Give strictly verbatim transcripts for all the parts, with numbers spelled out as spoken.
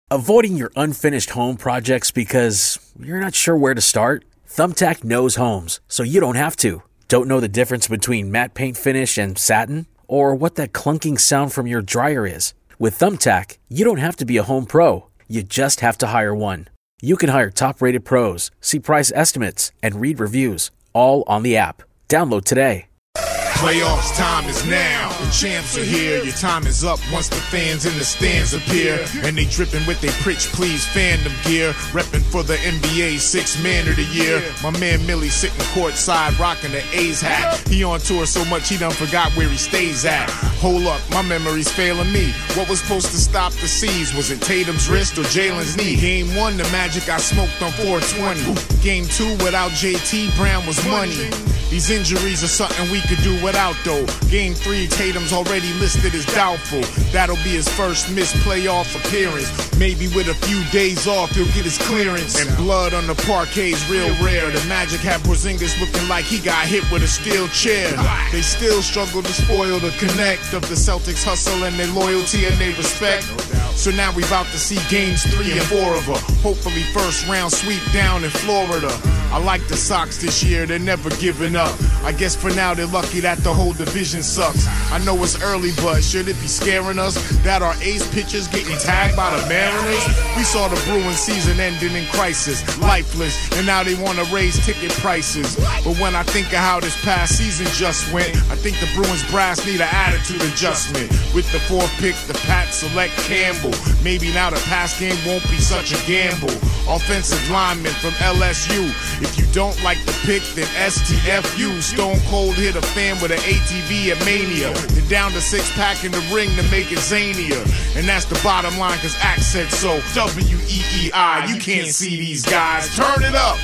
Avoiding your unfinished home projects because you're not sure where to start? Thumbtack knows homes, so you don't have to. Don't know the difference between matte paint finish and satin? Or what that clunking sound from your dryer is? With Thumbtack, you don't have to be a home pro. You just have to hire one. You can hire top-rated pros, see price estimates, and read reviews, all on the app. Download today. Playoffs time is now. The champs are here. Your time is up once the fans in the stands appear. And they dripping with their Pritch Please fandom gear. Repping for the N B A Sixth Man of the Year. My man Millie sitting courtside rocking the A's hat. He on tour so much he done forgot where he stays at. Hold up, my memory's failing me. What was supposed to stop the C's? Was it Tatum's wrist or Jalen's knee? Game one, the Magic I smoked on four twenty. Game two, without J T, Brown was money. These injuries are something we could do without, though. Game three, Tatum's already listed as doubtful. That'll be his first missed playoff appearance. Maybe with a few days off, he'll get his clearance. And blood on the parquet's real rare. The Magic have Porzingis looking like he got hit with a steel chair. They still struggle to spoil the connect of the Celtics' hustle and their loyalty and their respect. So now we about to see games three and four of her. Hopefully first round sweep down in Florida. I like the Sox this year, they're never giving up. I guess for now they're lucky that the whole division sucks. I know it's early, but should it be scaring us that our ace pitchers getting tagged by the Mariners? We saw the Bruins season ending in crisis, lifeless, and now they want to raise ticket prices. But when I think of how this past season just went, I think the Bruins brass need an attitude adjustment. With the fourth pick, the Pats select Campbell. Maybe now the pass game won't be such a gamble. Offensive lineman from L S U. If you don't like the pick, then S T F U. Stone Cold hit a fan with an A T V at Mania. Then down to six pack in the ring to make it zanier. And that's the bottom line, cause Axe said so. W E E I, you can't see these guys. Turn it up.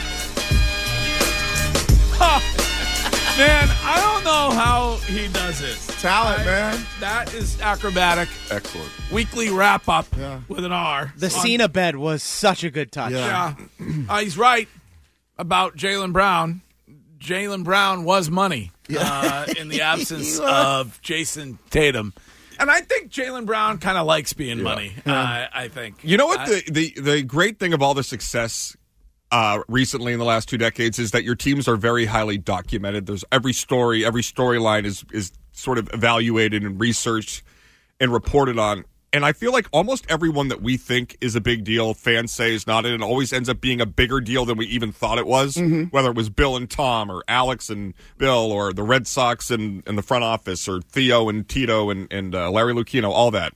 Man, I don't know how he does it. Talent, I, man. That is acrobatic. Excellent. Weekly wrap-up Yeah. with an R. The On- Cena bed was such a good touch. Yeah. uh, he's right about Jaylen Brown. Jaylen Brown was money uh, in the absence of Jason Tatum. And I think Jaylen Brown kind of likes being money, uh, I think. You know what? I, The, the, the great thing of all the success uh, recently in the last two decades is that your teams are very highly documented. There's every story, every storyline is is sort of evaluated and researched and reported on. And I feel like almost everyone that we think is a big deal, fans say is not, and it always ends up being a bigger deal than we even thought it was, mm-hmm. whether it was Bill and Tom or Alex and Bill or the Red Sox and, and the front office or Theo and Tito and, and uh, Larry Lucchino, all that.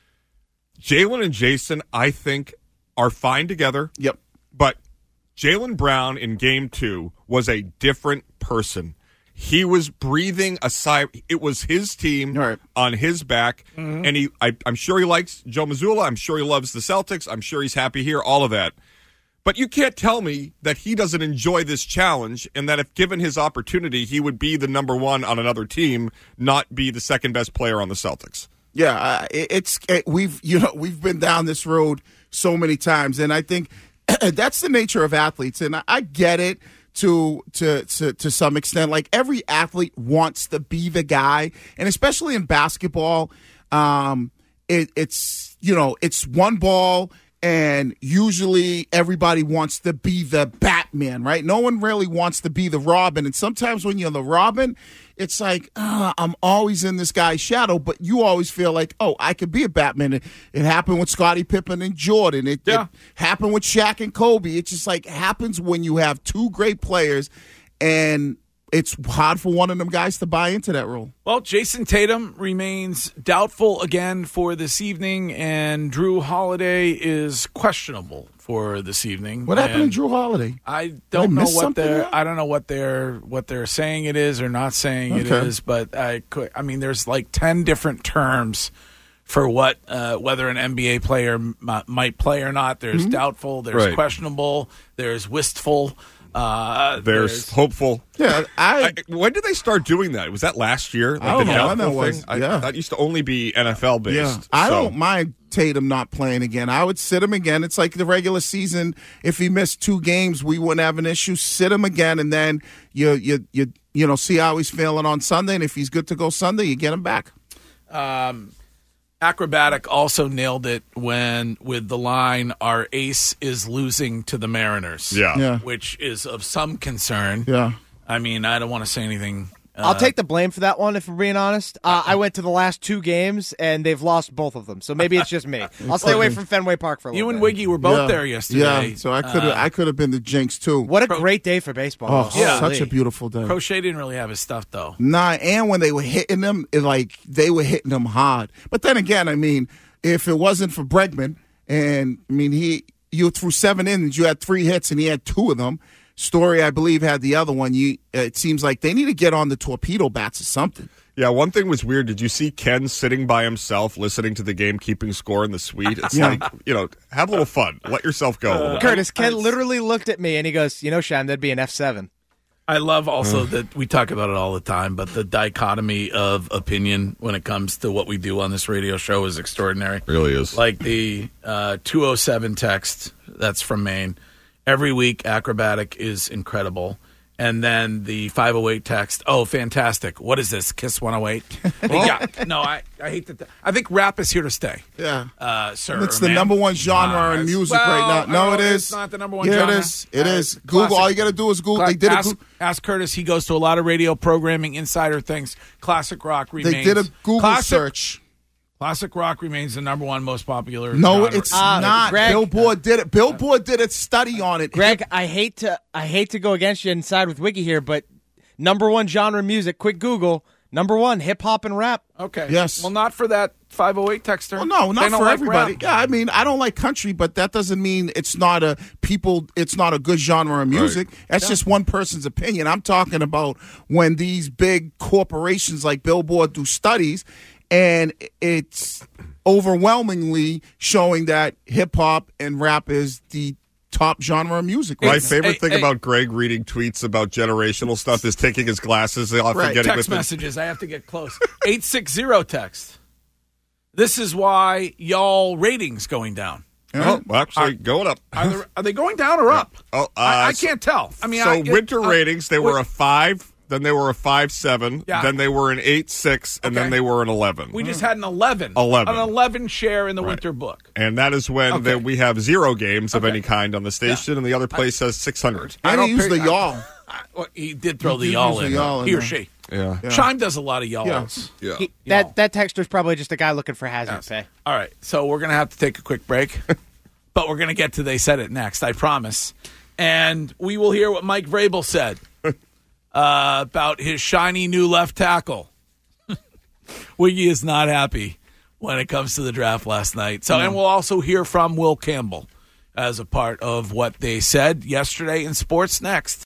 Jaylen and Jason, I think, are fine together. Yep. But Jaylen Brown in game two was a different person. He was breathing a sigh. It was his team right. on his back, mm-hmm. and he. I, I'm sure he likes Joe Mazzulla. I'm sure he loves the Celtics. I'm sure he's happy here, all of that. But you can't tell me that he doesn't enjoy this challenge and that if given his opportunity, he would be the number one on another team, not be the second best player on the Celtics. Yeah, uh, it, it's it, we've you know we've been down this road so many times, and I think that's the nature of athletes, and I, I get it. To, to to to some extent, like every athlete wants to be the guy, and especially in basketball, um, it, it's you know it's one ball, and usually everybody wants to be the Batman, right? No one really wants to be the Robin, and sometimes when you're the Robin, it's like uh, I'm always in this guy's shadow, but you always feel like, oh, I could be a Batman. It, it happened with Scottie Pippen and Jordan. It, yeah. it happened with Shaq and Kobe. It just like happens when you have two great players, and it's hard for one of them guys to buy into that role. Well, Jason Tatum remains doubtful again for this evening, and Drew Holiday is questionable for this evening. What happened and to Drew Holiday? I don't I know what they're. there? I don't know what they're what they're saying it is or not saying it Okay. is. But I could. I mean, there's like ten different terms for what uh, whether an N B A player m- might play or not. There's Mm-hmm. doubtful. There's Right. questionable. There's wistful. Uh, There's, hopeful. Yeah, I, I, when did they start doing that? Was that last year? Like I don't the know when doubtful that was. thing? I, Yeah. that used to only be N F L based. yeah. I so. don't mind Tatum not playing again. I would sit him again. It's like the regular season. If he missed two games, we wouldn't have an issue. Sit him again, and then you you you you know see how he's feeling on Sunday. And if he's good to go Sunday, you get him back. Um, Acrobatic also nailed it when with the line, our ace is losing to the Mariners. Yeah. Yeah. Which is of some concern. Yeah. I mean, I don't want to say anything. Uh, I'll take the blame for that one, if I'm being honest. Uh, I went to the last two games, and they've lost both of them. So maybe it's just me. I'll stay away from Fenway Park for a little You and bit. Wiggy were both yeah. there yesterday. Yeah, so I could have Uh, I could have been the jinx too. What a Cro- great day for baseball. Oh, Yeah. such a Holy. beautiful day. Crochet didn't really have his stuff, though. Nah, and when they were hitting them, it, like they were hitting them hard. But then again, I mean, if it wasn't for Bregman, and I mean he, you threw seven innings, you had three hits, and he had two of them. Story, I believe, had the other one. You, it seems like they need to get on the torpedo bats or something. Yeah, one thing was weird. Did you see Ken sitting by himself listening to the game, keeping score in the suite? It's Yeah. like, you know, have a little fun. Let yourself go a little bit. Curtis, Ken literally looked at me, and he goes, you know, Sean, that'd be an F seven. I love also that we talk about it all the time, but the dichotomy of opinion when it comes to what we do on this radio show is extraordinary. Really is. Like the uh, two oh seven text, that's from Maine. Every week, Acrobatic is incredible. And then the five oh eight text, oh, fantastic. What is this, Kiss one oh eight? Yeah, no, I, I hate that. I think rap is here to stay. Yeah. Uh, sir, It's the ma'am. number one genre Uh, in it's- music well, right now. No, I it don't know, is. It's not the number one yeah, genre. it is. It Uh, is. classic. Google. All you got to do is Google. Cla- They did ask, a. Goo- ask Curtis. He goes to a lot of radio programming, insider things. Classic rock remains. They did a Google classic, search. Classic rock remains the number one most popular. No, genre. it's Uh, not. Greg- Billboard did it. Billboard did a study on it. Greg, I hate to I hate to go against you and side with Wiggy here, but number one genre music, quick Google, number one, hip hop and rap. Okay. Yes. Well, not for that five oh eight texter. Well, no, They not don't for like everybody. rap. Yeah, I mean, I don't like country, but that doesn't mean it's not a people. It's not a good genre of music. That's just one person's opinion. I'm talking about when these big corporations like Billboard do studies, and it's overwhelmingly showing that hip hop and rap is the top genre of music. My Right? favorite hey, thing hey. about Greg reading tweets about generational stuff is taking his glasses off Right. and getting Text with him. messages. I have to get close. eight six zero text. This is why y'all ratings going down. Oh, well, actually, going up. Are they, are they going down or up? Oh, uh, I, I so- can't tell. I mean, so I, winter uh, ratings, they were wait, a five, then they were a five seven, Yeah. then they were an eight six, and Okay. then they were an eleven. We just had an eleven. eleven. An eleven share in the winter book. and that is when Okay. the, we have zero games of Okay. any kind on the station, and the other place has six hundred. I And don't he used pay- the y'all. I- well, he did throw He the did y'all use the in. y'all in he or there. she. Yeah. Chime does a lot of y'alls. Yeah. He, Y'all. that that texter's probably just a guy looking for hazard Yes. pay. All right, so we're going to have to take a quick break, but we're going to get to They Said It next, I promise. And we will hear what Mike Vrabel said uh, about his shiny new left tackle. Wiggy is not happy when it comes to the draft last night. So, and we'll also hear from Will Campbell as a part of what they said yesterday in sports next.